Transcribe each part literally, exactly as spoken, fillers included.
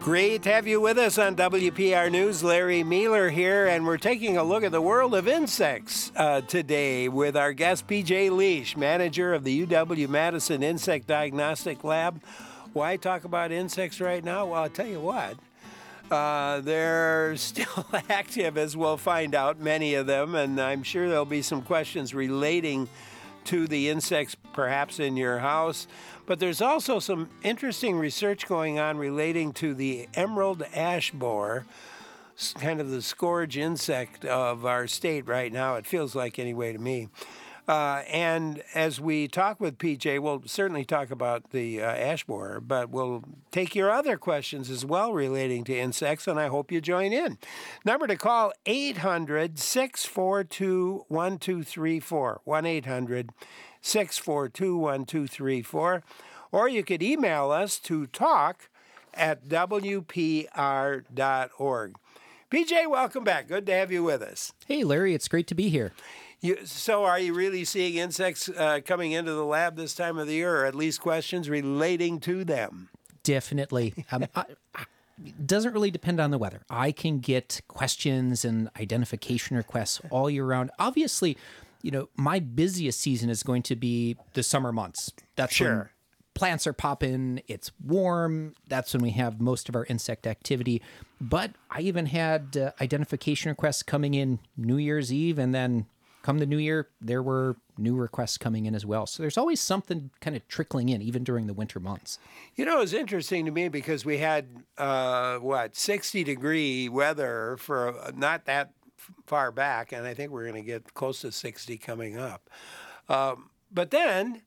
Great to have you with us on W P R News. Larry Mealer here, and we're taking a look at the world of insects uh, today with our guest P J Liesch, manager of the U W-Madison Insect Diagnostic Lab. Why talk about insects right now? Well, I'll tell you what. Uh, they're still active, as we'll find out, many of them, and I'm sure there'll be some questions relating to the insects perhaps in your house. But there's also some interesting research going on relating to the emerald ash borer, kind of the scourge insect of our state right now, it feels like anyway to me. Uh, and as we talk with P J, we'll certainly talk about the uh, ash borer, but we'll take your other questions as well relating to insects, and I hope you join in. Number to call, eight hundred, six four two, one two three four, one eight hundred, six four two, one two three four, or you could email us to talk at w p r dot org. P J, welcome back. Good to have you with us. Hey, Larry, it's great to be here. You, so are you really seeing insects uh, coming into the lab this time of the year, or at least questions relating to them? Definitely. Um, I, I, it doesn't really depend on the weather. I can get questions and identification requests all year round. Obviously, you know, my busiest season is going to be the summer months. That's sure. when plants are popping, it's warm. That's when we have most of our insect activity. But I even had uh, identification requests coming in New Year's Eve, and then come the new year, there were new requests coming in as well. So there's always something kind of trickling in, even during the winter months. You know, it's interesting to me because we had, uh, what, sixty degree weather for not that far back, and I think we're going to get close to sixty coming up. Um, but then,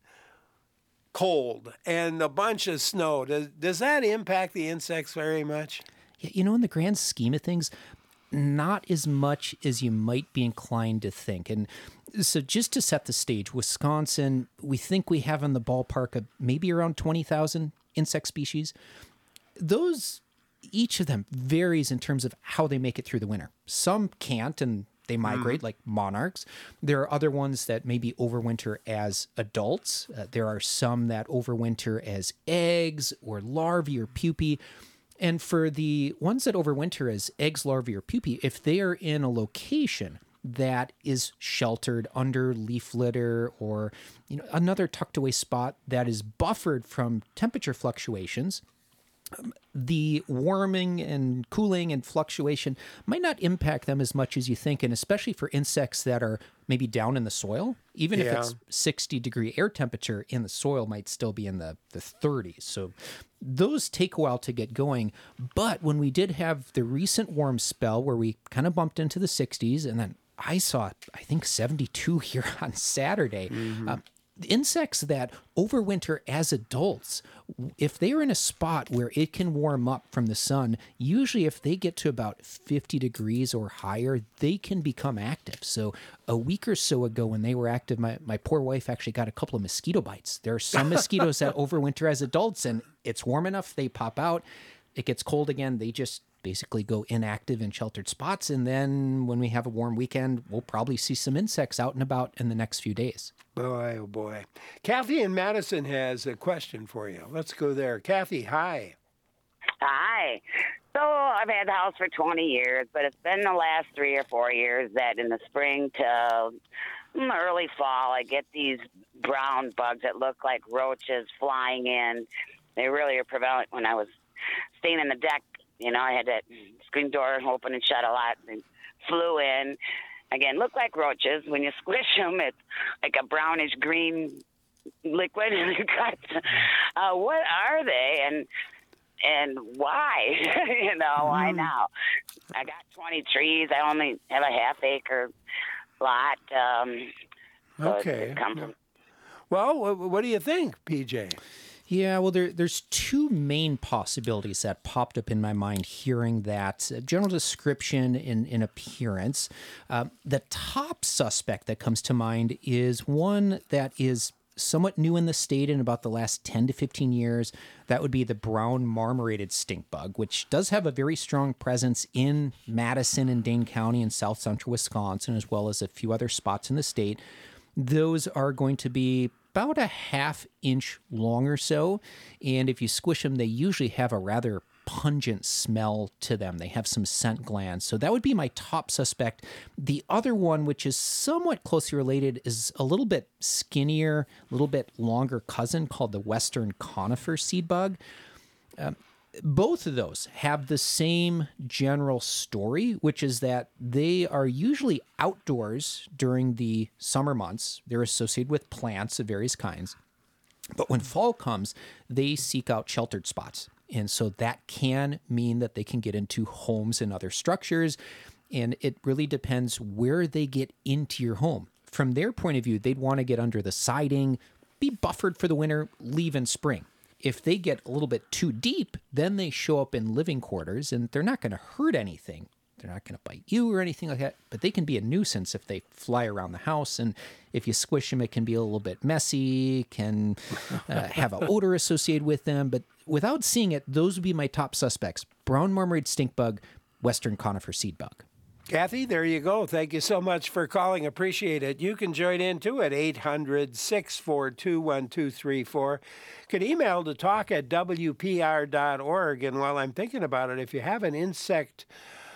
cold and a bunch of snow. Does, does that impact the insects very much? Yeah, you know, in the grand scheme of things, not as much as you might be inclined to think. And so just to set the stage, Wisconsin, we think we have in the ballpark of maybe around twenty thousand insect species. Those, each of them varies in terms of how they make it through the winter. Some can't, and they migrate, mm. like monarchs. There are other ones that maybe overwinter as adults. Uh, there are some that overwinter as eggs or larvae or pupae. And for the ones that overwinter as eggs, larvae, or pupae, if they are in a location that is sheltered under leaf litter or, you know, another tucked away spot that is buffered from temperature fluctuations, the warming and cooling and fluctuation might not impact them as much as you think, and especially for insects that are maybe down in the soil. Even yeah. if it's sixty degree air temperature, in the soil might still be in the, the thirties. So those take a while to get going. But when we did have the recent warm spell where we kind of bumped into the sixties, and then I saw, I think, seventy-two here on Saturday, mm-hmm. um, insects that overwinter as adults, if they're in a spot where it can warm up from the sun, usually if they get to about fifty degrees or higher, they can become active. So a week or so ago when they were active, my, my poor wife actually got a couple of mosquito bites. There are some mosquitoes that overwinter as adults, and it's warm enough, they pop out. It gets cold again, they just basically go inactive in sheltered spots. And then when we have a warm weekend, we'll probably see some insects out and about in the next few days. Boy, oh boy. Kathy in Madison has a question for you. Let's go there. Kathy, hi. Hi. So I've had the house for twenty years, but it's been the last three or four years that in the spring to early fall, I get these brown bugs that look like roaches flying in. They really are prevalent. When I was staying in the deck, you know, I had that screen door open and shut a lot and flew in. Again, look like roaches. When you squish them, it's like a brownish green liquid in your gut. Uh, what are they, and and why? you know, why now? I got twenty trees. I only have a half acre lot. Um, so okay. Come from- well, what, what do you think, P J? Yeah, well, there, there's two main possibilities that popped up in my mind hearing that uh, general description in, in appearance. Uh, the top suspect that comes to mind is one that is somewhat new in the state in about the last ten to fifteen years. That would be the brown marmorated stink bug, which does have a very strong presence in Madison and Dane County and south central Wisconsin, as well as a few other spots in the state. Those are going to be about a half inch long or so. And if you squish them, they usually have a rather pungent smell to them. They have some scent glands. So that would be my top suspect. The other one, which is somewhat closely related, is a little bit skinnier, a little bit longer cousin called the Western conifer seed bug. Um, both of those have the same general story, which is that they are usually outdoors during the summer months. They're associated with plants of various kinds. But when fall comes, they seek out sheltered spots. And so that can mean that they can get into homes and other structures. And it really depends where they get into your home. From their point of view, they'd want to get under the siding, be buffered for the winter, leave in spring. If they get a little bit too deep, then they show up in living quarters, and they're not going to hurt anything. They're not going to bite you or anything like that, but they can be a nuisance if they fly around the house. And if you squish them, it can be a little bit messy, can uh, have an odor associated with them. But without seeing it, those would be my top suspects: brown marmorated stink bug, Western conifer seed bug. Kathy, there you go. Thank you so much for calling. Appreciate it. You can join in too at eight hundred, six four two, one two three four. Could email to talk at W P R dot org. And while I'm thinking about it, if you have an insect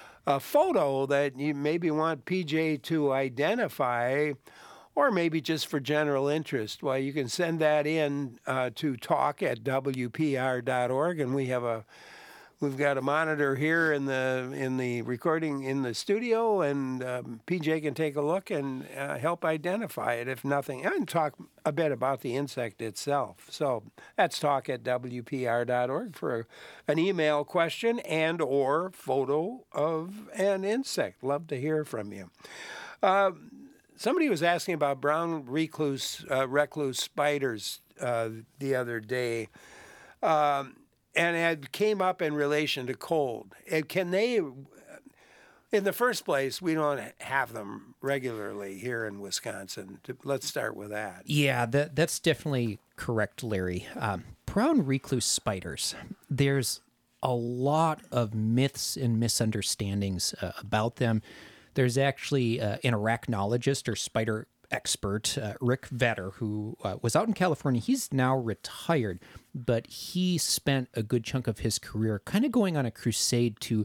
a photo that you maybe want P J to identify, or maybe just for general interest, well, you can send that in uh, to talk at W P R dot org, and we have a we've got a monitor here in the in the recording in the studio, and um, P J can take a look and uh, help identify it, if nothing, and talk a bit about the insect itself. So that's talk at W P R dot org for an email question and or photo of an insect. Love to hear from you. Uh, somebody was asking about brown recluse, uh, recluse spiders uh, the other day. Um, And it came up in relation to cold. And can they, in the first place, we don't have them regularly here in Wisconsin. Let's start with that. Yeah, that, that's definitely correct, Larry. Um, brown recluse spiders, there's a lot of myths and misunderstandings uh, about them. There's actually uh, an arachnologist or spider expert, uh, Rick Vetter, who uh, was out in California. He's now retired, but he spent a good chunk of his career kind of going on a crusade to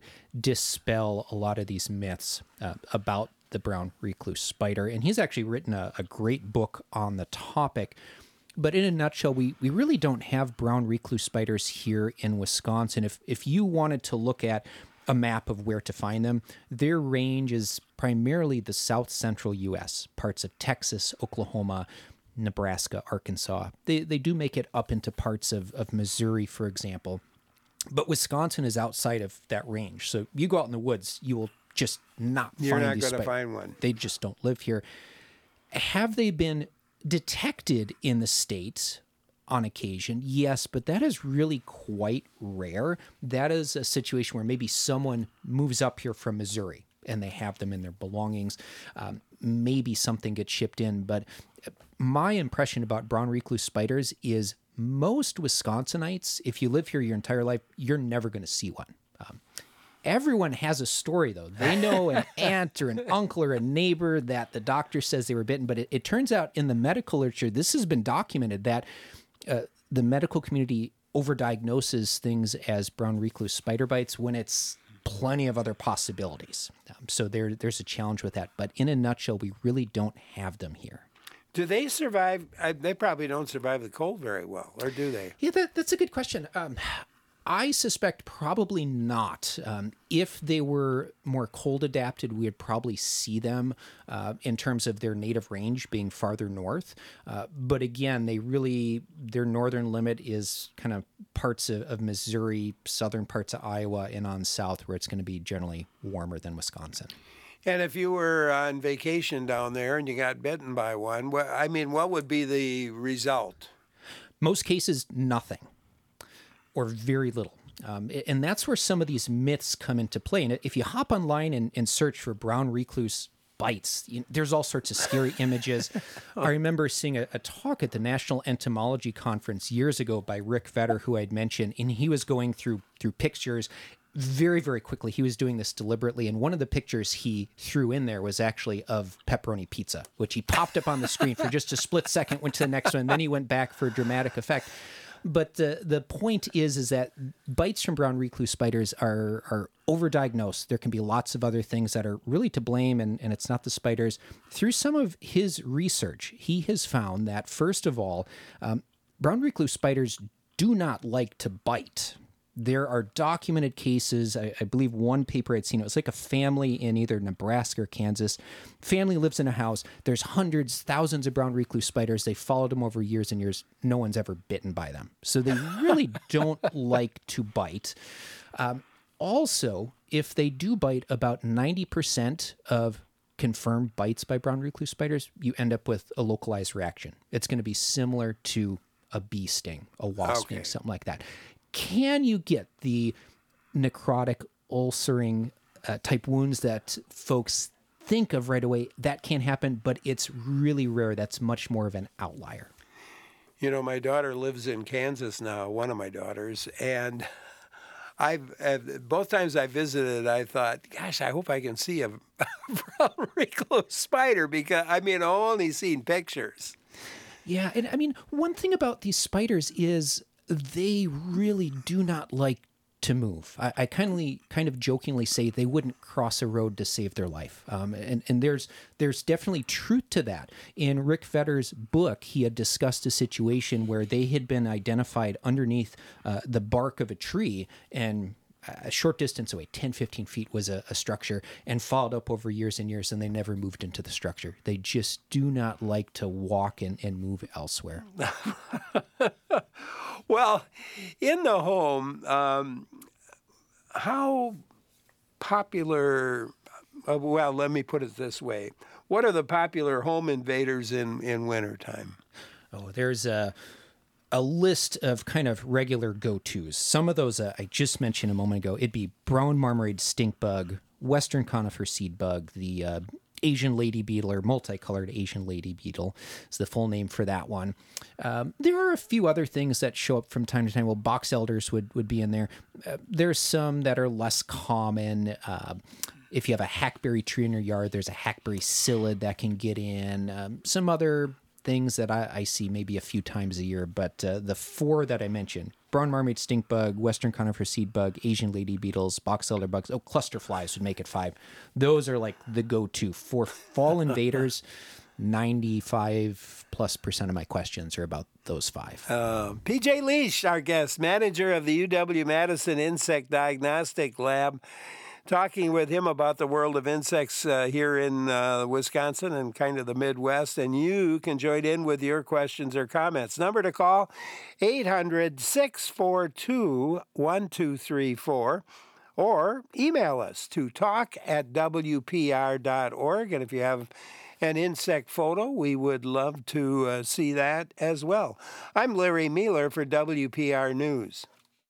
dispel a lot of these myths uh, about the brown recluse spider. And he's actually written a, a great book on the topic. But in a nutshell, we, we really don't have brown recluse spiders here in Wisconsin. If if you wanted to look at a map of where to find them, their range is primarily the south central U S, parts of Texas, Oklahoma, Nebraska, Arkansas. They they do make it up into parts of, of Missouri, for example. But Wisconsin is outside of that range. So you go out in the woods, you will just not You're find not these going to spiders. find one. They just don't live here. Have they been detected in the States on occasion? Yes, but that is really quite rare. That is a situation where maybe someone moves up here from Missouri and they have them in their belongings. Um, maybe something gets shipped in, but my impression about brown recluse spiders is most Wisconsinites, if you live here your entire life, you're never going to see one. Um, Everyone has a story, though. They know an aunt or an uncle or a neighbor that the doctor says they were bitten. But it, it turns out in the medical literature, this has been documented that uh, the medical community overdiagnoses things as brown recluse spider bites when it's plenty of other possibilities. Um, so there, there's a challenge with that. But in a nutshell, we really don't have them here. Do they survive? I, they probably don't survive the cold very well, or do they? Yeah, that, that's a good question. Um, I suspect probably not. Um, if they were more cold adapted, we would probably see them uh, in terms of their native range being farther north. Uh, but again, they really, their northern limit is kind of parts of, of Missouri, southern parts of Iowa, and on south where it's going to be generally warmer than Wisconsin. And if you were on vacation down there and you got bitten by one, well, I mean, what would be the result? Most cases, nothing. Or very little. Um, and that's where some of these myths come into play. And if you hop online and, and search for brown recluse bites, you, there's all sorts of scary images. I remember seeing a, a talk at the National Entomology Conference years ago by Rick Vetter, who I'd mentioned, and he was going through through pictures very, very quickly. He was doing this deliberately. And one of the pictures he threw in there was actually of pepperoni pizza, which he popped up on the screen for just a split second, went to the next one, and then he went back for dramatic effect. But the the point is is that bites from brown recluse spiders are are overdiagnosed. There can be lots of other things that are really to blame, and, and it's not the spiders. Through some of his research, he has found that, first of all, um, brown recluse spiders do not like to bite. There are documented cases. I, I believe one paper I'd seen, it was like a family in either Nebraska or Kansas. Family lives in a house. There's hundreds, thousands of brown recluse spiders. They followed them over years and years. No one's ever bitten by them. So they really don't like to bite. Um, also, if they do bite, about ninety percent of confirmed bites by brown recluse spiders, you end up with a localized reaction. It's going to be similar to a bee sting, a wasp Okay. sting, something like that. Can you get the necrotic, ulcering uh, type wounds that folks think of right away? That can happen, but it's really rare. That's much more of an outlier. You know, my daughter lives in Kansas now, one of my daughters, and I've uh, both times I visited, I thought, gosh, I hope I can see a brown recluse spider, because I mean, I've only seen pictures. Yeah, and I mean, one thing about these spiders is they really do not like to move. I, I kindly, kind of jokingly say they wouldn't cross a road to save their life. Um, and, and there's there's definitely truth to that. In Rick Vedder's book, he had discussed a situation where they had been identified underneath uh, the bark of a tree, and a short distance away, ten, fifteen feet, was a, a structure, and followed up over years and years, and they never moved into the structure. They just do not like to walk and, and move elsewhere. Well, in the home, um, how popular, uh, well, let me put it this way. What are the popular home invaders in, in wintertime? Oh, there's a a list of kind of regular go-tos. Some of those uh, I just mentioned a moment ago. It'd be brown marmorated stink bug, western conifer seed bug, the uh, Asian lady beetle, or multicolored Asian lady beetle is the full name for that one. Um, there are a few other things that show up from time to time. Well, box elders would, would be in there. Uh, there's some that are less common. Uh, if you have a hackberry tree in your yard, there's a hackberry psyllid that can get in. Um, some other things that I, I see maybe a few times a year, but uh, the four that I mentioned: brown marmorated stink bug, western conifer seed bug, Asian lady beetles, box elder bugs. Oh, cluster flies would make it five. Those are like the go-to for fall invaders. ninety-five plus percent of my questions are about those five. Uh, P J Leash, our guest, manager of the U W-Madison Insect Diagnostic Lab, talking with him about the world of insects uh, here in uh, Wisconsin and kind of the Midwest. And you can join in with your questions or comments. Number to call, eight hundred, six four two, one two three four. Or email us to talk at W P R dot org. And if you have an insect photo, we would love to uh, see that as well. I'm Larry Mealer for W P R News.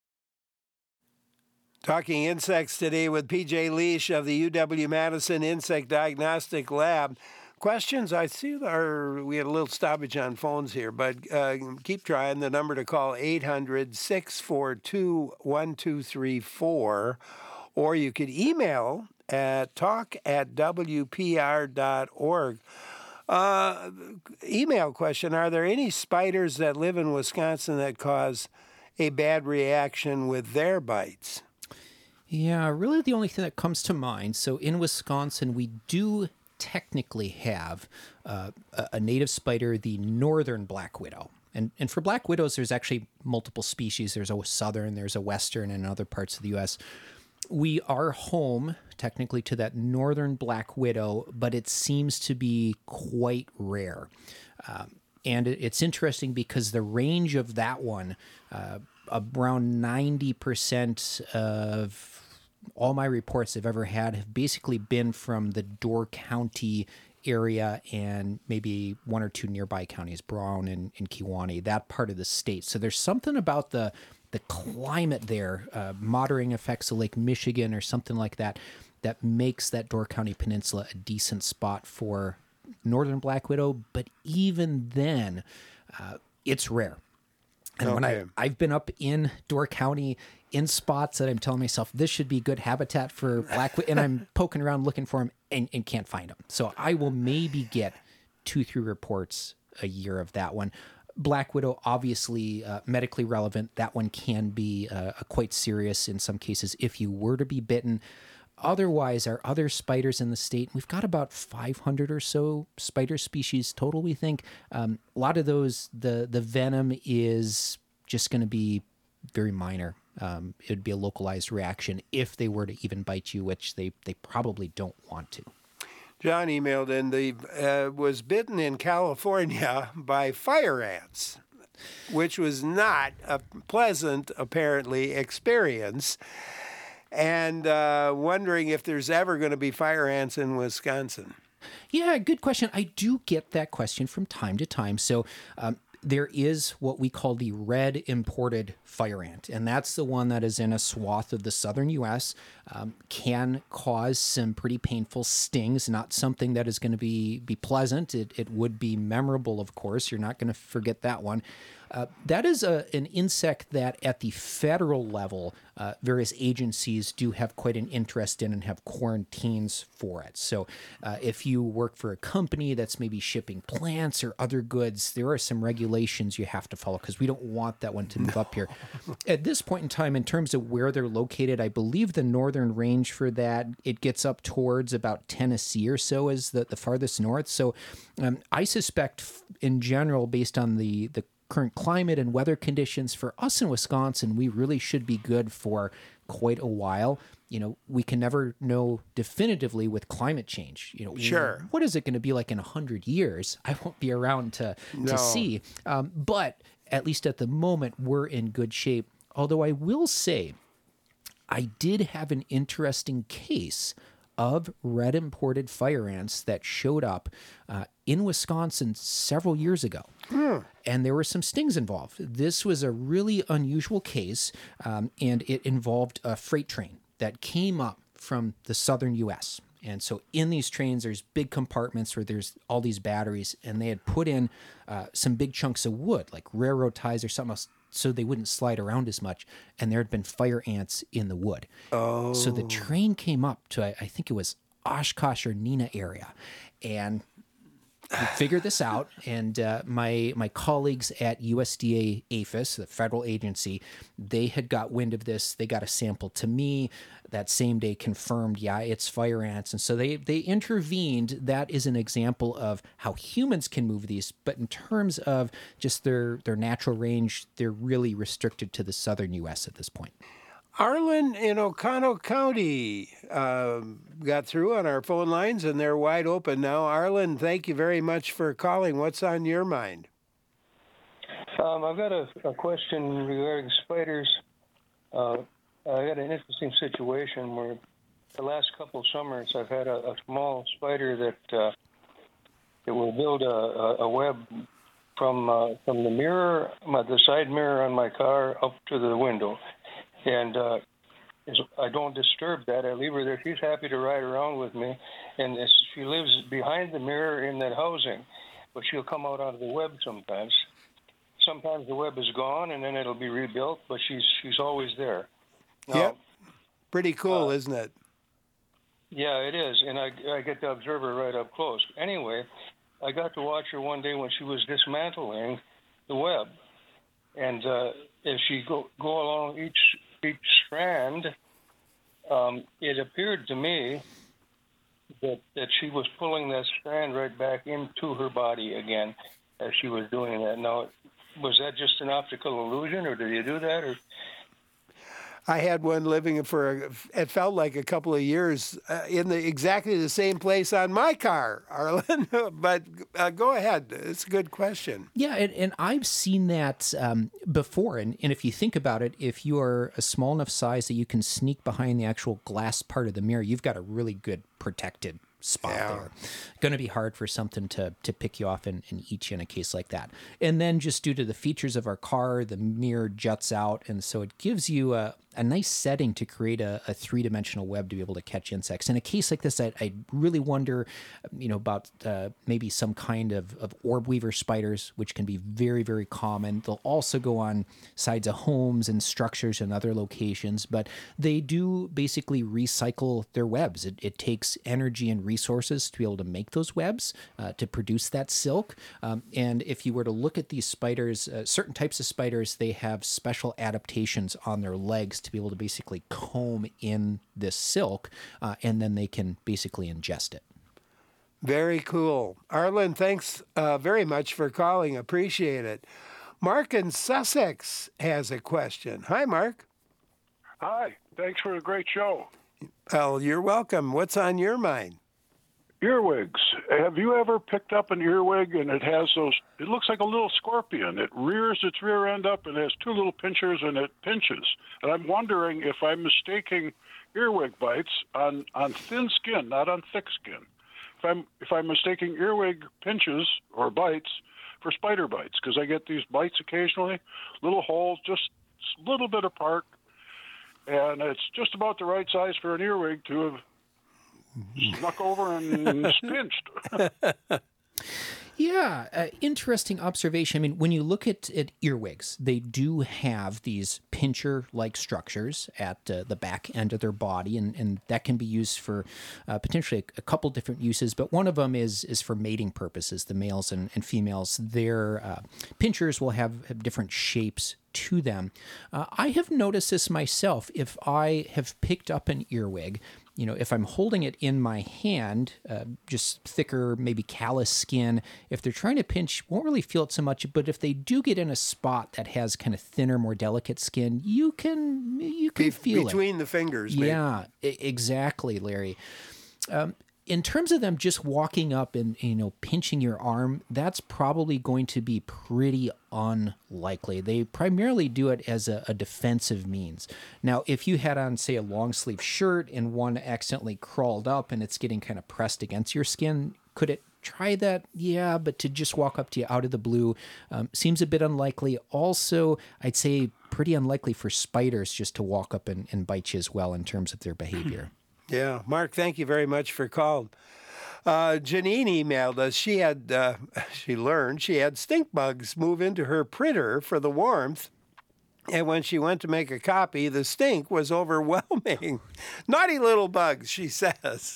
Talking insects today with P J Leash of the U W-Madison Insect Diagnostic Lab. Questions? I see our, we had a little stoppage on phones here, but uh, keep trying. The number to call, eight hundred, six four two, one two three four. Or you could email at talk at W P R dot org. Uh, email question: are there any spiders that live in Wisconsin that cause a bad reaction with their bites? Yeah, really the only thing that comes to mind. So in Wisconsin, we do technically have uh, a, a native spider, the northern black widow. And and for black widows, there's actually multiple species. There's a southern, there's a western, and in other parts of the U S. We are home, technically, to that northern black widow, but it seems to be quite rare. Um, and it, it's interesting because the range of that one, uh, around ninety percent of all my reports I've ever had have basically been from the Door County area and maybe one or two nearby counties, Brown and, and Kewaunee, that part of the state. So there's something about the the climate there, uh, moderating effects of Lake Michigan or something like that, that makes that Door County Peninsula a decent spot for northern black widow. But even then, uh, it's rare. And okay. when I, I've been up in Door County in spots that I'm telling myself this should be good habitat for black widow, and I'm poking around looking for them and, and can't find them. So I will maybe get two, three reports a year of that one. Black Widow, obviously uh, medically relevant. That one can be uh, quite serious in some cases if you were to be bitten. Otherwise, our other spiders in the state, we've got about five hundred or so spider species total, we think. Um, a lot of those, the, the venom is just going to be very minor. Um, it would be a localized reaction if they were to even bite you, which they, they probably don't want to. John emailed in, the uh, was bitten in California by fire ants, which was not a pleasant, apparently, experience. And uh, wondering if there's ever going to be fire ants in Wisconsin. Yeah, good question. I do get that question from time to time. So um, there is what we call the red imported fire ant, and that's the one that is in a swath of the southern U S, um, can cause some pretty painful stings, not something that is going to be, be pleasant. It, it would be memorable, of course. You're not going to forget that one. Uh, that is a, an insect that at the federal level, uh, various agencies do have quite an interest in and have quarantines for it. So uh, if you work for a company that's maybe shipping plants or other goods, there are some regulations you have to follow because we don't want that one to move no. up here. At this point in time, in terms of where they're located, I believe the northern range for that, it gets up towards about Tennessee or so as the, the farthest north. So um, I suspect in general, based on the, the current climate and weather conditions for us in Wisconsin, we really should be good for quite a while. You know, we can never know definitively with climate change. You know, sure. What is it going to be like in a hundred years? I won't be around to no. to see. Um, but at least at the moment, we're in good shape. Although I will say, I did have an interesting case of red imported fire ants that showed up uh, in Wisconsin several years ago. Hmm. And there were some stings involved. This was a really unusual case, um, and it involved a freight train that came up from the southern U S. And so in these trains, there's big compartments where there's all these batteries, and they had put in uh, some big chunks of wood, like railroad ties or something else, so they wouldn't slide around as much. And there had been fire ants in the wood. Oh. So the train came up to, I think it was Oshkosh or Neenah area. And we figured this out, and uh, my my colleagues at U S D A APHIS, the federal agency, they had got wind of this. They got a sample to me that same day, confirmed, yeah, it's fire ants. And so they, they intervened. That is an example of how humans can move these, but in terms of just their, their natural range, they're really restricted to the southern U S at this point. Arlen in Oconto County uh, got through on our phone lines, and they're wide open now. Arlen, thank you very much for calling. What's on your mind? Um, I've got a, a question regarding spiders. Uh, I got an interesting situation where the last couple of summers I've had a, a small spider that uh, it will build a, a, a web from uh, from the mirror, my, the side mirror on my car, up to the window. And uh, I don't disturb that. I leave her there. She's happy to ride around with me. And she lives behind the mirror in that housing, but she'll come out onto the web sometimes. Sometimes the web is gone, and then it'll be rebuilt, but she's she's always there. Now, yep. Pretty cool, uh, isn't it? Yeah, it is. And I, I get to observe her right up close. Anyway, I got to watch her one day when she was dismantling the web. And uh, as she go, go along each each strand, um, it appeared to me that, that she was pulling that strand right back into her body again as she was doing that. Now, was that just an optical illusion, or did you do that? Or I had one living for, a, it felt like a couple of years uh, in the exactly the same place on my car, Arlen. But uh, go ahead. It's a good question. Yeah, and, and I've seen that um, before. And, and if you think about it, if you are a small enough size that you can sneak behind the actual glass part of the mirror, you've got a really good protected spot yeah. there. Going to be hard for something to to pick you off and, and eat you in a case like that. And then just due to the features of our car, the mirror juts out, and so it gives you a, a nice setting to create a, a three-dimensional web to be able to catch insects. In a case like this, I, I really wonder, you know, about uh, maybe some kind of, of orb weaver spiders, which can be very, very common. They'll also go on sides of homes and structures and other locations, but they do basically recycle their webs. It, it takes energy and resources to be able to make those webs, uh, to produce that silk. Um, and if you were to look at these spiders, uh, certain types of spiders, they have special adaptations on their legs to be able to basically comb in this silk, uh, and then they can basically ingest it. Very cool. Arlen, thanks uh, very much for calling. Appreciate it. Mark in Sussex has a question. Hi, Mark. Hi. Thanks for a great show. Well, you're welcome. What's on your mind? Earwigs. Have you ever picked up an earwig and it has those, it looks like a little scorpion. It rears its rear end up and has two little pinchers and it pinches. And I'm wondering if I'm mistaking earwig bites on, on thin skin, not on thick skin. If I'm, if I'm mistaking earwig pinches or bites for spider bites, because I get these bites occasionally, little holes just a little bit apart, and it's just about the right size for an earwig to have snuck over and pinched. Yeah, uh, interesting observation. I mean, when you look at, at earwigs, they do have these pincher-like structures at uh, the back end of their body, and, and that can be used for uh, potentially a, a couple different uses, but one of them is is for mating purposes. The males and, and females, their uh, pinchers will have, have different shapes to them. Uh, I have noticed this myself. If I have picked up an earwig, you know, if I'm holding it in my hand, uh, just thicker, maybe callous skin, if they're trying to pinch, won't really feel it so much. But if they do get in a spot that has kind of thinner, more delicate skin, you can you can Be- feel between it. the fingers, maybe. Yeah, e- exactly, Larry. Um, in terms of them just walking up and, you know, pinching your arm, that's probably going to be pretty unlikely. They primarily do it as a, a defensive means. Now, if you had on, say, a long sleeve shirt and one accidentally crawled up and it's getting kind of pressed against your skin, could it try that? Yeah, but to just walk up to you out of the blue um, seems a bit unlikely. Also, I'd say pretty unlikely for spiders just to walk up and, and bite you as well in terms of their behavior. Yeah, Mark, thank you very much for calling. Uh, Janine emailed us. She had, uh, she learned she had stink bugs move into her printer for the warmth. And when she went to make a copy, the stink was overwhelming. Naughty little bugs, she says.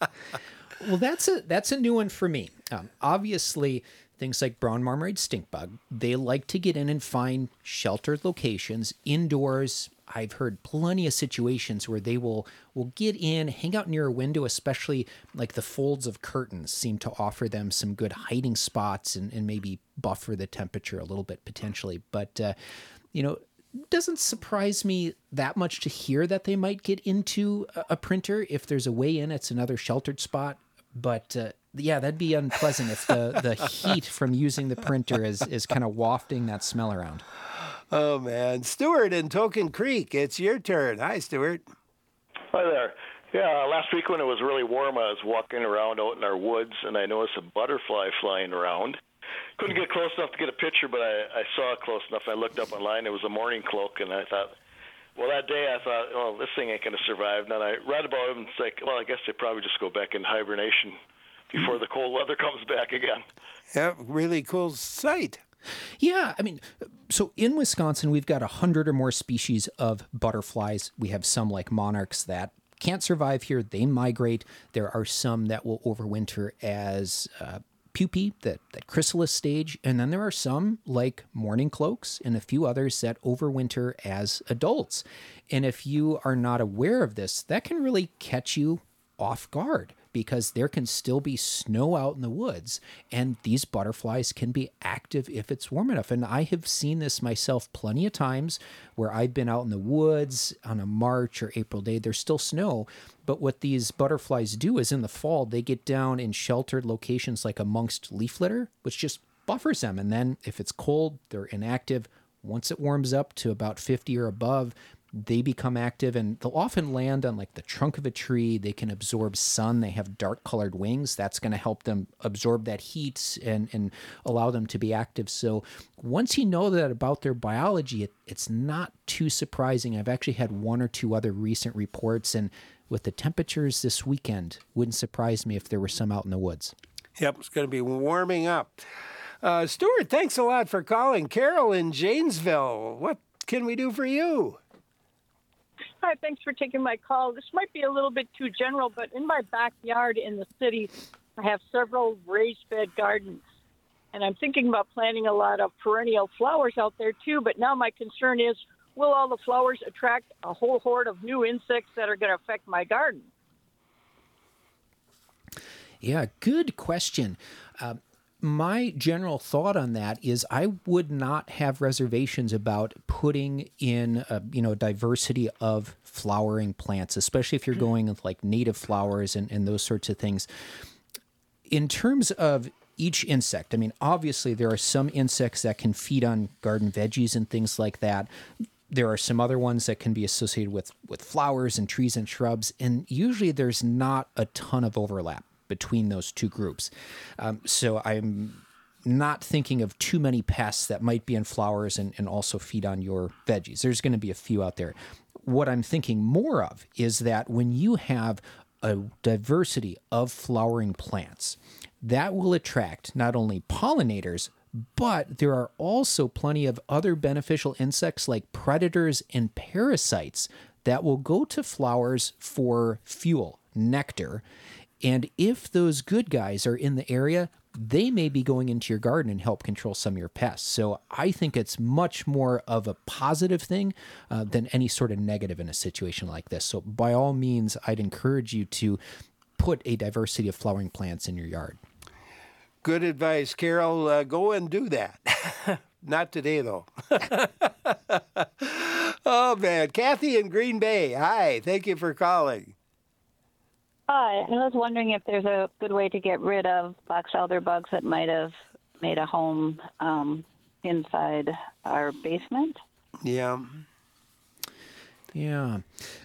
Well, that's a that's a new one for me. Um, obviously, things like brown marmorated stink bug, they like to get in and find sheltered locations indoors. I've heard plenty of situations where they will will get in, hang out near a window, especially like the folds of curtains seem to offer them some good hiding spots and, and maybe buffer the temperature a little bit potentially. But, uh, you know, doesn't surprise me that much to hear that they might get into a, a printer. If there's a way in, it's another sheltered spot. But uh, yeah, that'd be unpleasant if the, the heat from using the printer is, is kind of wafting that smell around. Oh, man. Stuart in Token Creek, it's your turn. Hi, Stuart. Hi there. Yeah, last week when it was really warm, I was walking around out in our woods, and I noticed a butterfly flying around. Couldn't get close enough to get a picture, but I, I saw it close enough. I looked up online. It was a morning cloak, and I thought, well, that day I thought, oh, this thing ain't going to survive. And then I read about it, and it's like, well, I guess they probably just go back into hibernation before the cold weather comes back again. Yeah, really cool sight. Yeah, I mean, so in Wisconsin, we've got a hundred or more species of butterflies. We have some like monarchs that can't survive here. They migrate. There are some that will overwinter as uh, pupae, that, that chrysalis stage. And then there are some like mourning cloaks and a few others that overwinter as adults. And if you are not aware of this, that can really catch you off guard, because there can still be snow out in the woods, and these butterflies can be active if it's warm enough. And I have seen this myself plenty of times where I've been out in the woods on a March or April day. There's still snow, but what these butterflies do is in the fall, they get down in sheltered locations like amongst leaf litter, which just buffers them. And then if it's cold, they're inactive. Once it warms up to about fifty or above, they become active, and they'll often land on like the trunk of a tree. They can absorb sun. They have dark colored wings. That's going to help them absorb that heat and, and allow them to be active. So once you know that about their biology, it, it's not too surprising. I've actually had one or two other recent reports, and with the temperatures this weekend, wouldn't surprise me if there were some out in the woods. Yep, it's going to be warming up. Uh, Stuart, thanks a lot for calling. Carol in Janesville, what can we do for you? Hi, thanks for taking my call. This might be a little bit too general, but in my backyard in the city, I have several raised bed gardens. And I'm thinking about planting a lot of perennial flowers out there, too. But now my concern is, will all the flowers attract a whole horde of new insects that are going to affect my garden? Yeah, good question. Uh, My general thought on that is I would not have reservations about putting in a, you know, diversity of flowering plants, especially if you're going with like native flowers and, and those sorts of things. In terms of each insect, I mean, obviously there are some insects that can feed on garden veggies and things like that. There are some other ones that can be associated with, with flowers and trees and shrubs, and usually there's not a ton of overlap between those two groups. Um, so I'm not thinking of too many pests that might be in flowers and, and also feed on your veggies. There's going to be a few out there. What I'm thinking more of is that when you have a diversity of flowering plants, that will attract not only pollinators, but there are also plenty of other beneficial insects like predators and parasites that will go to flowers for fuel, nectar. And if those good guys are in the area, they may be going into your garden and help control some of your pests. So I think it's much more of a positive thing uh, than any sort of negative in a situation like this. So by all means, I'd encourage you to put a diversity of flowering plants in your yard. Good advice, Carol. Uh, go and do that. Not today, though. Oh, man. Kathy in Green Bay. Hi. Thank you for calling. Hi, I was wondering if there's a good way to get rid of box elder bugs that might have made a home um, inside our basement. Yeah. Yeah.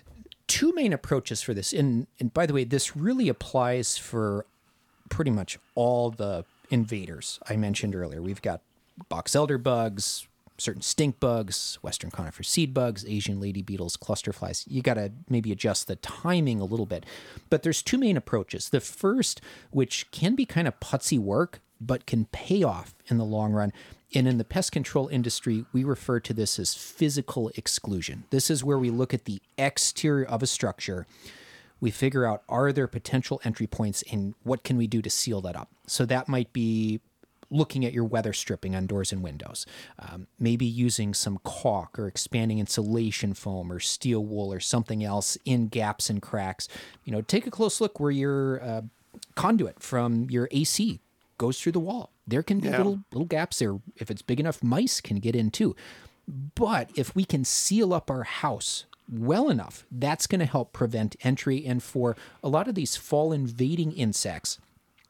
Two main approaches for this. And, and by the way, this really applies for pretty much all the invaders I mentioned earlier. We've got box elder bugs, certain stink bugs, western conifer seed bugs, Asian lady beetles, cluster flies. You got to maybe adjust the timing a little bit. But there's two main approaches. The first, which can be kind of putsy work, but can pay off in the long run. And in the pest control industry, we refer to this as physical exclusion. This is where we look at the exterior of a structure. We figure out, are there potential entry points and what can we do to seal that up? So that might be looking at your weather stripping on doors and windows, um, maybe using some caulk or expanding insulation foam or steel wool or something else in gaps and cracks. You know, take a close look where your uh, conduit from your A C goes through the wall. There can be Yeah. little little gaps there. If it's big enough, mice can get in too. But if we can seal up our house well enough, that's going to help prevent entry. And for a lot of these fall invading insects,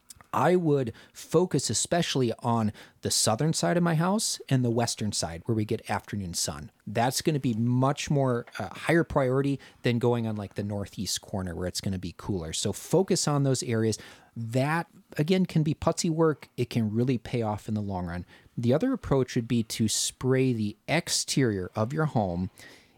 I would focus especially on the southern side of my house and the western side where we get afternoon sun. That's going to be much more uh, higher priority than going on like the northeast corner where it's going to be cooler. So focus on those areas. That, again, can be putsy work. It can really pay off in the long run. The other approach would be to spray the exterior of your home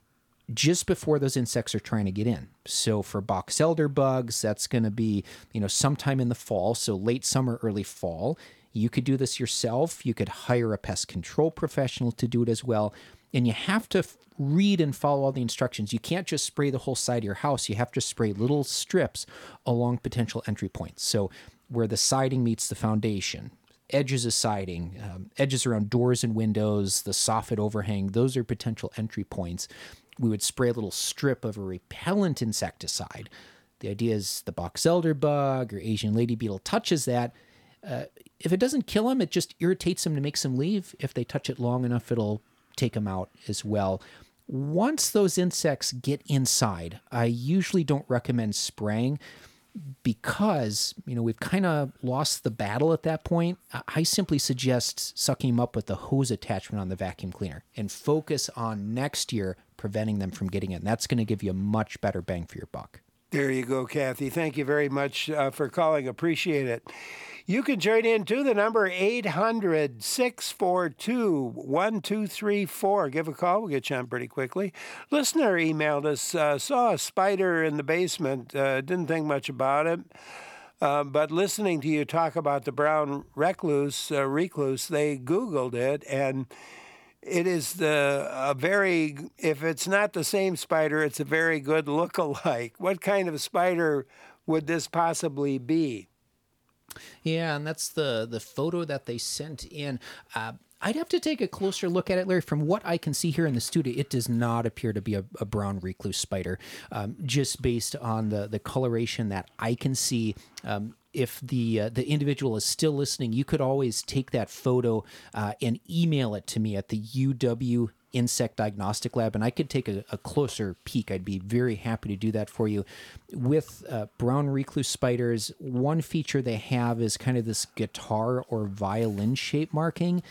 just before those insects are trying to get in. So for box elder bugs, that's going to be, you know, sometime in the fall, so late summer, early fall. You could do this yourself. You could hire a pest control professional to do it as well. And you have to f- read and follow all the instructions. You can't just spray the whole side of your house. You have to spray little strips along potential entry points. So where the siding meets the foundation, edges of siding, um, edges around doors and windows, the soffit overhang, those are potential entry points. We would spray a little strip of a repellent insecticide. The idea is the box elder bug or Asian lady beetle touches that. Uh, if it doesn't kill them, it just irritates them to make them leave. If they touch it long enough, it'll take them out as well. Once those insects get inside, I usually don't recommend spraying. because, you know, we've kind of lost the battle at that point, I simply suggest sucking them up with the hose attachment on the vacuum cleaner and focus on next year preventing them from getting in. That's going to give you a much better bang for your buck. There you go, Kathy. Thank you very much uh, for calling. Appreciate it. You can join in to the number eight hundred, six four two, one two three four. Give a call. We'll get you on pretty quickly. Listener emailed us, uh, saw a spider in the basement, uh, didn't think much about it. Uh, but listening to you talk about the brown recluse, uh, recluse, they Googled it, and it is the a very, if it's not the same spider, it's a very good look-alike. What kind of spider would this possibly be? Yeah, and that's the the photo that they sent in. Uh, I'd have to take a closer look at it, Larry. From what I can see here in the studio, it does not appear to be a, a brown recluse spider, um, just based on the, the coloration that I can see. Um, if the uh, the individual is still listening, you could always take that photo uh, and email it to me at the U W Insect Diagnostic Lab, and I could take a, a closer peek. I'd be very happy to do that for you. With uh, brown recluse spiders, one feature they have is kind of this guitar or violin shape marking.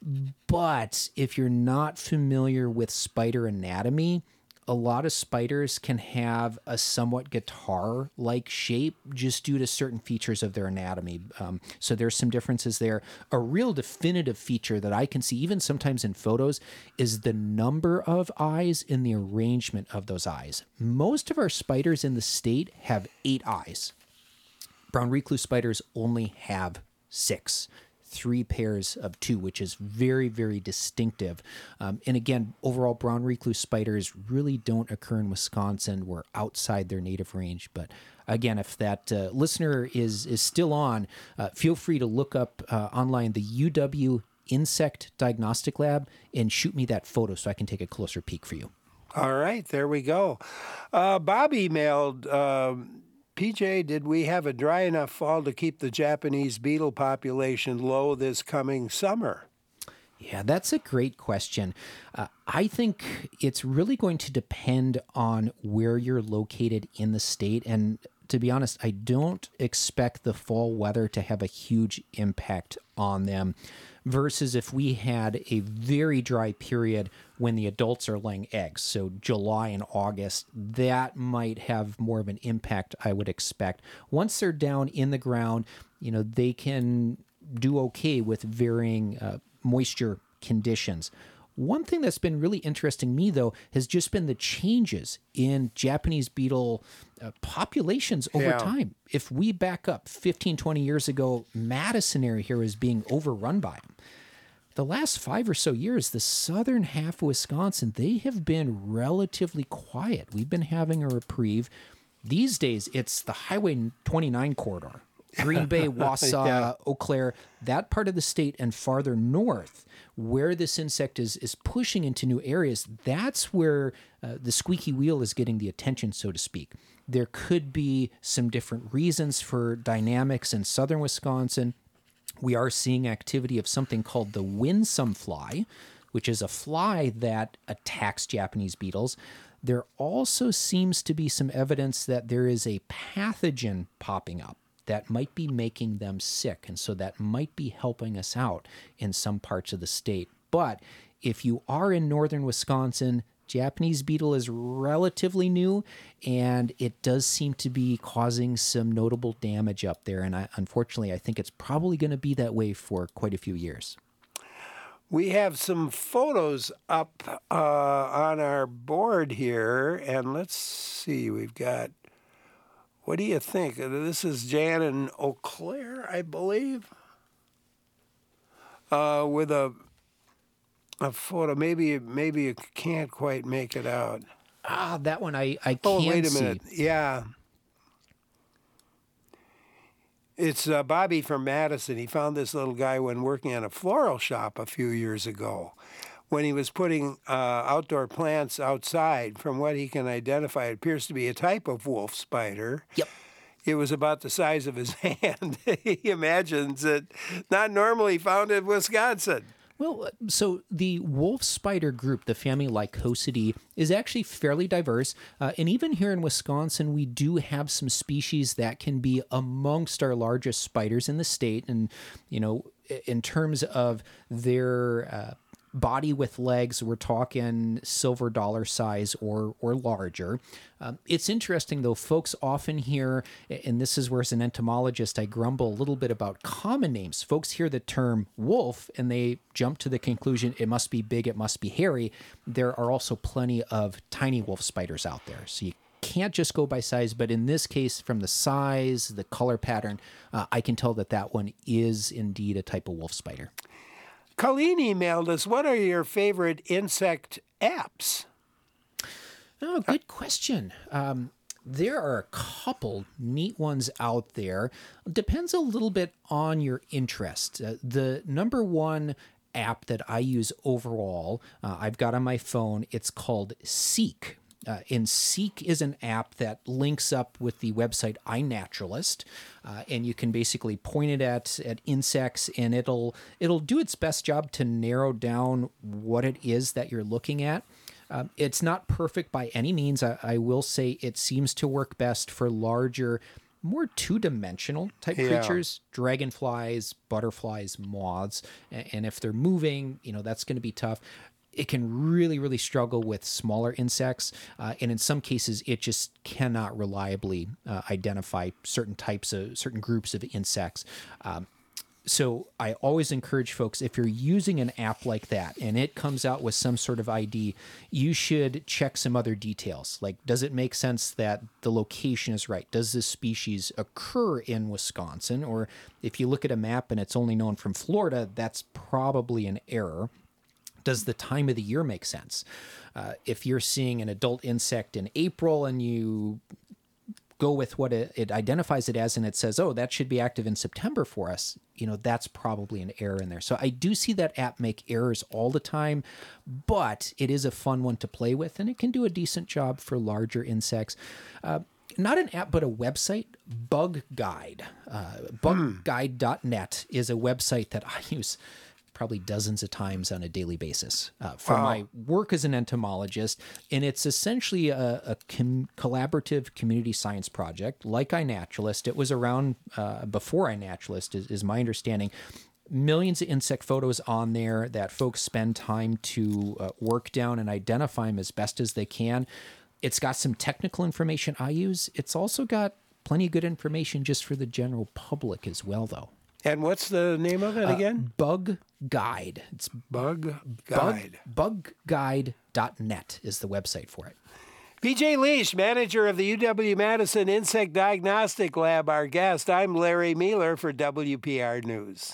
But if you're not familiar with spider anatomy, a lot of spiders can have a somewhat guitar-like shape just due to certain features of their anatomy. Um, so there's some differences there. A real definitive feature that I can see, even sometimes in photos, is the number of eyes and the arrangement of those eyes. Most of our spiders in the state have eight eyes. Brown recluse spiders only have six. Three pairs of two, which is very, very distinctive. Um, and again, overall, brown recluse spiders really don't occur in Wisconsin. We're outside their native range. But again, if that uh, listener is is still on, uh, feel free to look up uh, online the U W Insect Diagnostic Lab and shoot me that photo so I can take a closer peek for you. All right, there we go. Uh, Bob emailed... Um, P J, did we have a dry enough fall to keep the Japanese beetle population low this coming summer? Yeah, that's a great question. Uh, I think it's really going to depend on where you're located in the state. And to be honest, I don't expect the fall weather to have a huge impact on them versus if we had a very dry period when the adults are laying eggs. So July and August, that might have more of an impact, I would expect. Once they're down in the ground, you know, they can do okay with varying uh, moisture conditions. One thing that's been really interesting to me, though, has just been the changes in Japanese beetle uh, populations over yeah. time. If we back up fifteen, twenty years ago, Madison area here was being overrun by them. The last five or so years, the southern half of Wisconsin, they have been relatively quiet. We've been having a reprieve. These days, it's the Highway twenty-nine corridor. Green Bay, Wausau, yeah. Eau Claire, that part of the state and farther north, where this insect is is pushing into new areas, that's where uh, the squeaky wheel is getting the attention, so to speak. There could be some different reasons for dynamics in southern Wisconsin. We are seeing activity of something called the winsome fly, which is a fly that attacks Japanese beetles. There also seems to be some evidence that there is a pathogen popping up that might be making them sick, and so that might be helping us out in some parts of the state. But if you are in northern Wisconsin, Japanese beetle is relatively new, and it does seem to be causing some notable damage up there, and I, unfortunately, I think it's probably going to be that way for quite a few years. We have some photos up uh, on our board here, and let's see, we've got... What do you think? This is Jan in Eau Claire, I believe, uh, with a a photo. Maybe maybe you can't quite make it out. Ah, that one I, I can't Oh, wait a see. minute. Yeah. It's uh, Bobby from Madison. He found this little guy when working on a floral shop a few years ago. When he was putting uh, outdoor plants outside, from what he can identify, it appears to be a type of wolf spider. Yep. It was about the size of his hand. He imagines it not normally found in Wisconsin. Well, uh, so the wolf spider group, the family Lycosidae, is actually fairly diverse. Uh, and even here in Wisconsin, we do have some species that can be amongst our largest spiders in the state. And, you know, i- in terms of their uh, body with legs, we're talking silver dollar size or or larger. Um, it's interesting, though, folks often hear, and this is where as an entomologist I grumble a little bit about common names. Folks hear the term wolf and they jump to the conclusion it must be big, it must be hairy. There are also plenty of tiny wolf spiders out there. So you can't just go by size, but in this case, from the size, the color pattern, uh, I can tell that that one is indeed a type of wolf spider. Colleen emailed us, what are your favorite insect apps? Oh, good question. Um, there are a couple neat ones out there. Depends a little bit on your interest. Uh, the number one app that I use overall, uh, I've got on my phone, it's called Seek. Uh, and Seek is an app that links up with the website iNaturalist, uh, and you can basically point it at at insects, and it'll it'll do its best job to narrow down what it is that you're looking at. Um, it's not perfect by any means. I, I will say it seems to work best for larger, more two-dimensional type Yeah. creatures, dragonflies, butterflies, moths, a- and if they're moving, you know, that's going to be tough. It can really, really struggle with smaller insects, uh, and in some cases, it just cannot reliably uh, identify certain types of, certain groups of insects. Um, so I always encourage folks, if you're using an app like that and it comes out with some sort of I D, you should check some other details. Like, does it make sense that the location is right? Does this species occur in Wisconsin? Or if you look at a map and it's only known from Florida, that's probably an error. Does the time of the year make sense? Uh, if you're seeing an adult insect in April and you go with what it, it identifies it as and it says, oh, that should be active in September for us, you know, that's probably an error in there. So I do see that app make errors all the time, but it is a fun one to play with and it can do a decent job for larger insects. Uh, not an app, but a website, Bug Guide. Uh, bug guide dot net is a website that I use probably dozens of times on a daily basis uh, for Wow. my work as an entomologist. And it's essentially a, a com- collaborative community science project like iNaturalist. It was around uh, before iNaturalist, is, is my understanding. Millions of insect photos on there that folks spend time to uh, work down and identify them as best as they can. It's got some technical information I use. It's also got plenty of good information just for the general public as well, though. And what's the name of it again? Uh, Bug Guide. It's Bug Guide. Bug, bugguide dot net is the website for it. P J Leash, manager of the U W-Madison Insect Diagnostic Lab, our guest. I'm Larry Mealer for W P R News.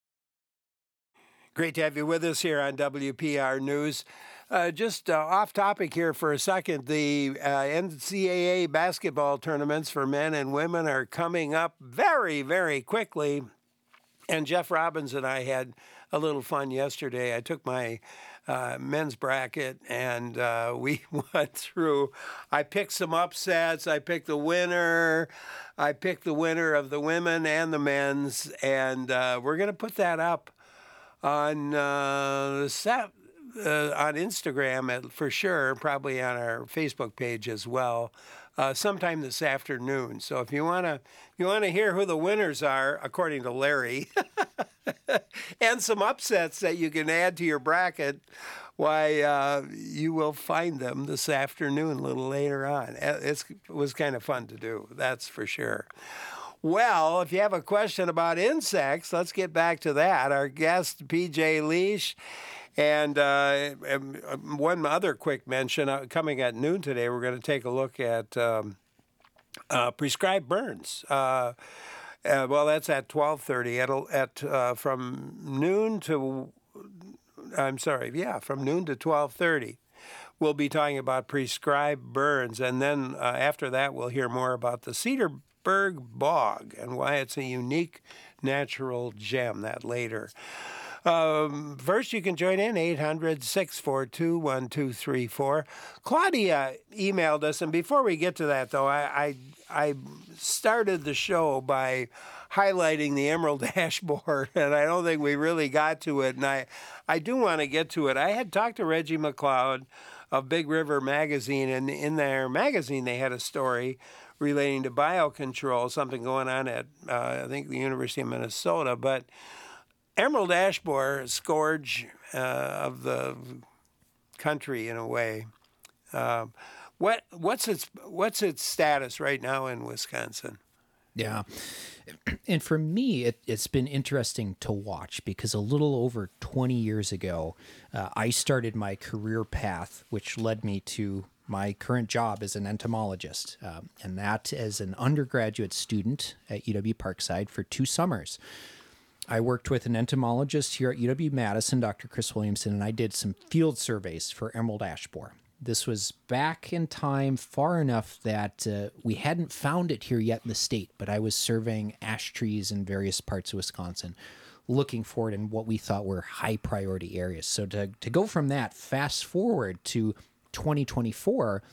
Great to have you with us here on W P R News. Uh, just uh, off topic here for a second, the uh, N C double A basketball tournaments for men and women are coming up very, very quickly. And Jeff Robbins and I had a little fun yesterday. I took my uh, men's bracket and uh, we went through. I picked some upsets. I picked the winner. I picked the winner of the women and the men's. And uh, we're going to put that up on uh, set, uh, on Instagram at, for sure, probably on our Facebook page as well. Uh, sometime this afternoon. So if you want to you want to hear who the winners are, according to Larry, and some upsets that you can add to your bracket, why, uh, you will find them this afternoon a little later on. It's, it was kind of fun to do, that's for sure. Well, if you have a question about insects, let's get back to that. Our guest, P J Leash. And uh, one other quick mention, uh, coming at noon today, we're going to take a look at um, uh, prescribed burns. Uh, uh, well, that's at twelve thirty. It'll, at uh, from noon to, I'm sorry, yeah, from noon to twelve thirty. We'll be talking about prescribed burns. And then uh, after that, we'll hear more about the Cedarburg Bog and why it's a unique natural gem, that later. Um, first, you can join in, eight hundred, six four two, one two three four. Claudia emailed us, and before we get to that, though, I, I, I started the show by highlighting the emerald ash borer, and I don't think we really got to it, and I, I do want to get to it. I had talked to Reggie McLeod of Big River Magazine, and in their magazine they had a story relating to biocontrol, something going on at, uh, I think, the University of Minnesota. But emerald ash borer, scourge uh, of the country in a way. Uh, what what's its what's its status right now in Wisconsin? Yeah. And for me, it, it's been interesting to watch because a little over twenty years ago, uh, I started my career path, which led me to my current job as an entomologist, um, and that as an undergraduate student at U W-Parkside for two summers. I worked with an entomologist here at U W-Madison, Doctor Chris Williamson, and I did some field surveys for emerald ash borer. This was back in time far enough that uh, we hadn't found it here yet in the state, but I was surveying ash trees in various parts of Wisconsin, looking for it in what we thought were high priority areas. So to, to go from that, fast forward to twenty twenty-four,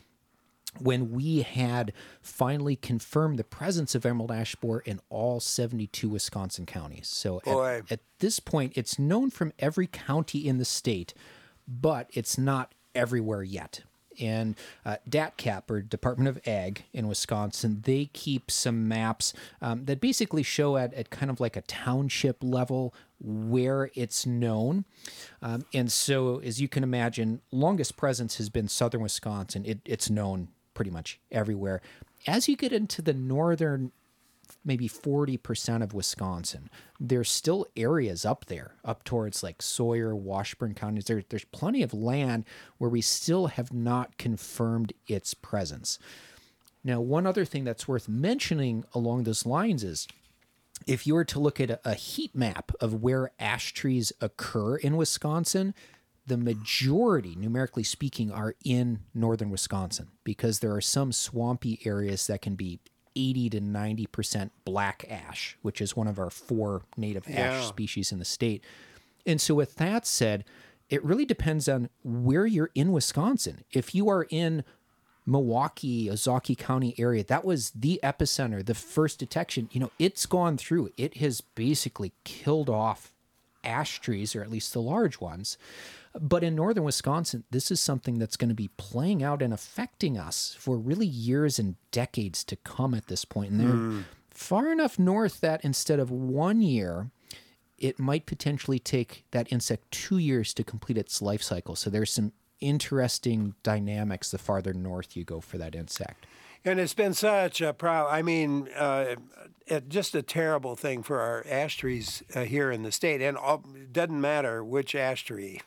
when we had finally confirmed the presence of emerald ash borer in all seventy-two Wisconsin counties. So at, at this point, it's known from every county in the state, but it's not everywhere yet. And uh, D A T C A P, or Department of Ag in Wisconsin, they keep some maps um, that basically show at, at kind of like a township level where it's known. Um, and so, as you can imagine, longest presence has been southern Wisconsin. It, it's known pretty much everywhere. As you get into the northern, maybe forty percent of Wisconsin, there's still areas up there, up towards like Sawyer, Washburn counties. There, there's plenty of land where we still have not confirmed its presence. Now, one other thing that's worth mentioning along those lines is if you were to look at a, a heat map of where ash trees occur in Wisconsin, the majority, numerically speaking, are in northern Wisconsin because there are some swampy areas that can be eighty to ninety percent black ash, which is one of our four native yeah. ash species in the state. And so with that said, it really depends on where you're in Wisconsin. If you are in Milwaukee, Ozaukee County area, that was the epicenter, the first detection. You know, it's gone through. It has basically killed off ash trees, or at least the large ones. But in northern Wisconsin, this is something that's going to be playing out and affecting us for really years and decades to come at this point. And they're mm. far enough north that instead of one year, it might potentially take that insect two years to complete its life cycle. So there's some interesting dynamics the farther north you go for that insect. And it's been such a problem. I mean, uh, it, just a terrible thing for our ash trees uh, here in the state. And all, it doesn't matter which ash tree.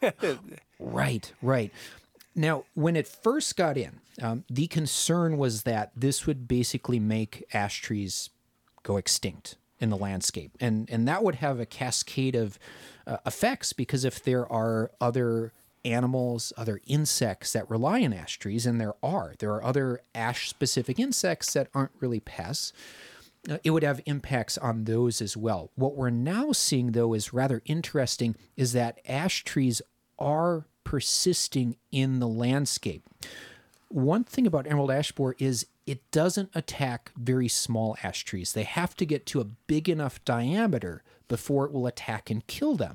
Right, right. Now, when it first got in, um, the concern was that this would basically make ash trees go extinct in the landscape. And, and that would have a cascade of uh, effects, because if there are other animals, other insects that rely on ash trees, and there are. There are other ash-specific insects that aren't really pests. Uh, it would have impacts on those as well. What we're now seeing, though, is rather interesting, is that ash trees are persisting in the landscape. One thing about emerald ash borer is it doesn't attack very small ash trees. They have to get to a big enough diameter before it will attack and kill them.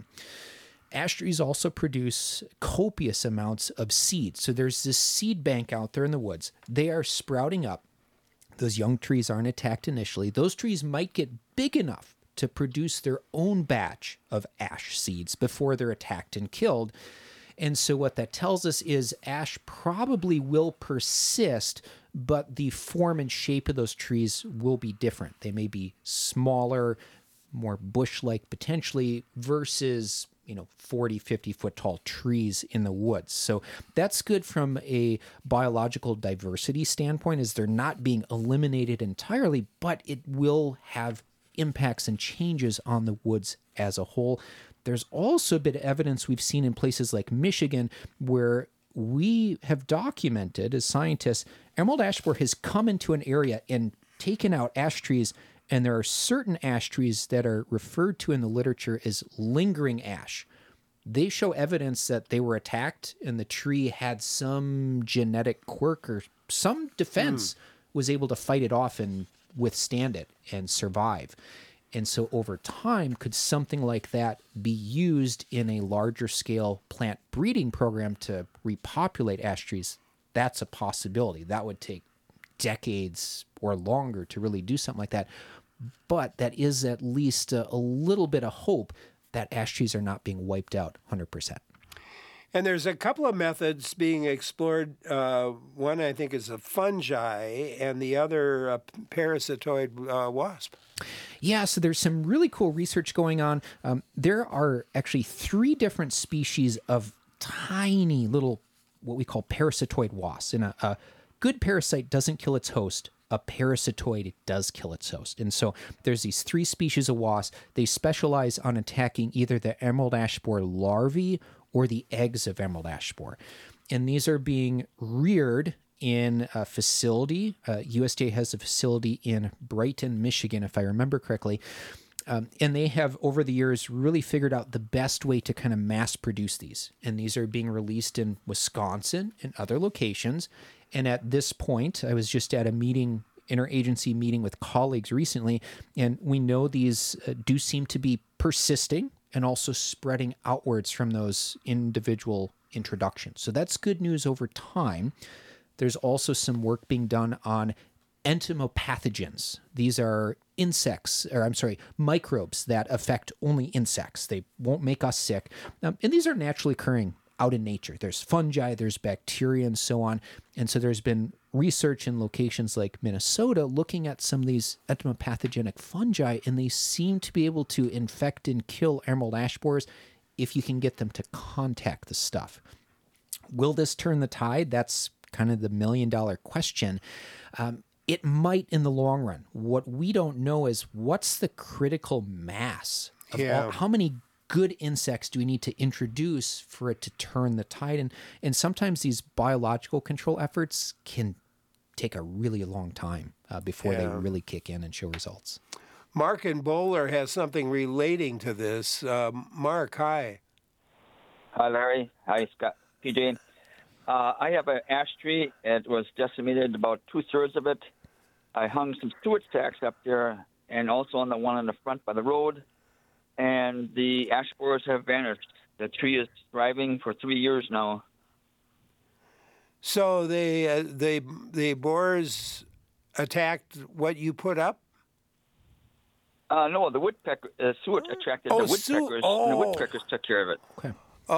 Ash trees also produce copious amounts of seeds. So there's this seed bank out there in the woods. They are sprouting up. Those young trees aren't attacked initially. Those trees might get big enough to produce their own batch of ash seeds before they're attacked and killed. And so what that tells us is ash probably will persist, but the form and shape of those trees will be different. They may be smaller, more bush-like potentially, versus you know, forty, fifty foot tall trees in the woods. So that's good from a biological diversity standpoint, as they're not being eliminated entirely, but it will have impacts and changes on the woods as a whole. There's also a bit of evidence we've seen in places like Michigan where we have documented as scientists, emerald ash borer has come into an area and taken out ash trees. And there are certain ash trees that are referred to in the literature as lingering ash, they show evidence that they were attacked and the tree had some genetic quirk or some defense mm. was able to fight it off and withstand it and survive. And so over time, could something like that be used in a larger scale plant breeding program to repopulate ash trees? That's a possibility. That would take decades or longer to really do something like that. But that is at least a, a little bit of hope that ash trees are not being wiped out one hundred percent. And there's a couple of methods being explored. Uh, one, I think, is a fungi, and the other, a parasitoid uh, wasp. Yeah, so there's some really cool research going on. Um, there are actually three different species of tiny little, what we call parasitoid wasps. And a, a good parasite doesn't kill its host. A parasitoid does kill its host. And so there's these three species of wasps. They specialize on attacking either the emerald ash borer larvae or the eggs of emerald ash borer. And these are being reared in a facility. Uh, U S D A has a facility in Brighton, Michigan, if I remember correctly. Um, and they have, over the years, really figured out the best way to kind of mass produce these. And these are being released in Wisconsin and other locations. And at this point, I was just at a meeting, interagency meeting with colleagues recently, and we know these uh, do seem to be persisting and also spreading outwards from those individual introductions. So that's good news over time. There's also some work being done on entomopathogens. These are insects, or I'm sorry, microbes that affect only insects. They won't make us sick. Um, and these are naturally occurring out in nature. There's fungi, there's bacteria, and so on. And so there's been research in locations like Minnesota looking at some of these entomopathogenic fungi, and they seem to be able to infect and kill emerald ash borers if you can get them to contact the stuff. Will this turn the tide? That's kind of the million dollar question. Um, it might in the long run. What we don't know is what's the critical mass of Yeah. all, how many good insects do we need to introduce for it to turn the tide? And, and sometimes these biological control efforts can take a really long time uh, before Yeah. they really kick in and show results. Mark in Bowler has something relating to this. Um, Mark, hi. Hi, Larry. Hi, Scott. P J. Uh, I have an ash tree. It was decimated, about two-thirds of it. I hung some sewage stacks up there and also on the one on the front by the road. And the ash borers have vanished. The tree is thriving for three years now. So they, uh, they, the borers attacked what you put up? Uh, no, the woodpecker, uh, sewage attracted Oh, the woodpeckers, su- and the oh. woodpeckers took care of it. Okay.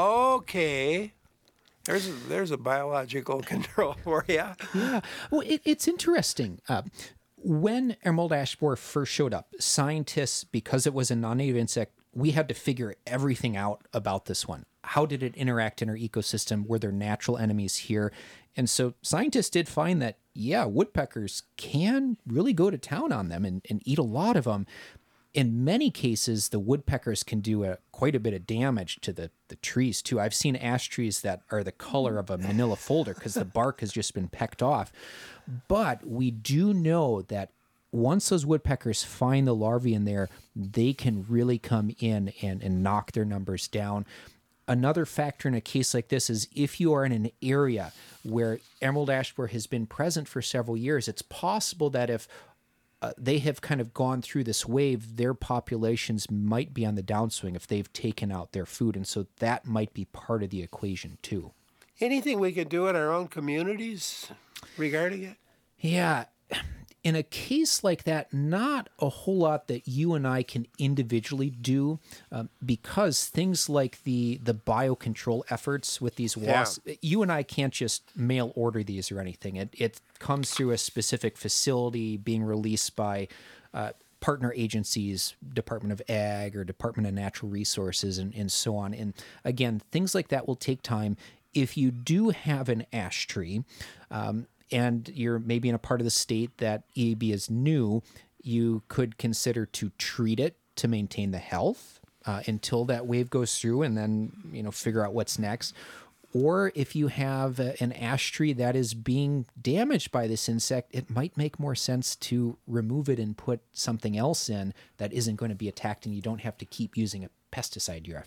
Okay. There's a, there's a biological control for you. Yeah. Well, it, it's interesting. Uh, when emerald ash borer first showed up, scientists, because it was a non-native insect, we had to figure everything out about this one. How did it interact in our ecosystem? Were there natural enemies here? And so scientists did find that, yeah, woodpeckers can really go to town on them and, and eat a lot of them. In many cases, the woodpeckers can do a, quite a bit of damage to the, the trees, too. I've seen ash trees that are the color of a manila folder because the bark has just been pecked off. But we do know that once those woodpeckers find the larvae in there, they can really come in and, and knock their numbers down. Another factor in a case like this is if you are in an area where emerald ash borer has been present for several years, it's possible that if uh, they have kind of gone through this wave, their populations might be on the downswing if they've taken out their food. And so that might be part of the equation too. Anything we can do in our own communities regarding it? Yeah. In a case like that, not a whole lot that you and I can individually do um, because things like the the biocontrol efforts with these wasps, yeah. you and I can't just mail order these or anything. It, it comes through a specific facility being released by uh, partner agencies, Department of Ag or Department of Natural Resources and, and so on. And again, things like that will take time. If you do have an ash tree, um, and you're maybe in a part of the state that E A B is new, you could consider to treat it to maintain the health uh, until that wave goes through and then, you know, figure out what's next. Or if you have a, an ash tree that is being damaged by this insect, it might make more sense to remove it and put something else in that isn't going to be attacked and you don't have to keep using a pesticide year after year.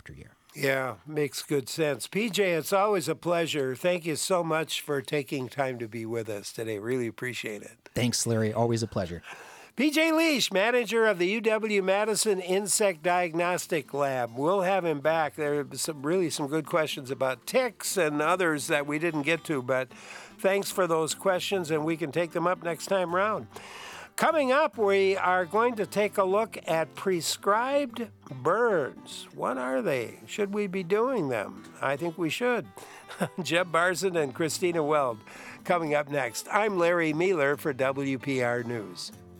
Yeah, makes good sense. P J, it's always a pleasure. Thank you so much for taking time to be with us today. Really appreciate it. Thanks, Larry. Always a pleasure. P J Leash, manager of the U W-Madison Insect Diagnostic Lab. We'll have him back. There are some, really some good questions about ticks and others that we didn't get to, but thanks for those questions, and we can take them up next time round. Coming up, we are going to take a look at prescribed burns. What are they? Should we be doing them? I think we should. Jeb Barzin and Christina Weld coming up next. I'm Larry Mealer for W P R News.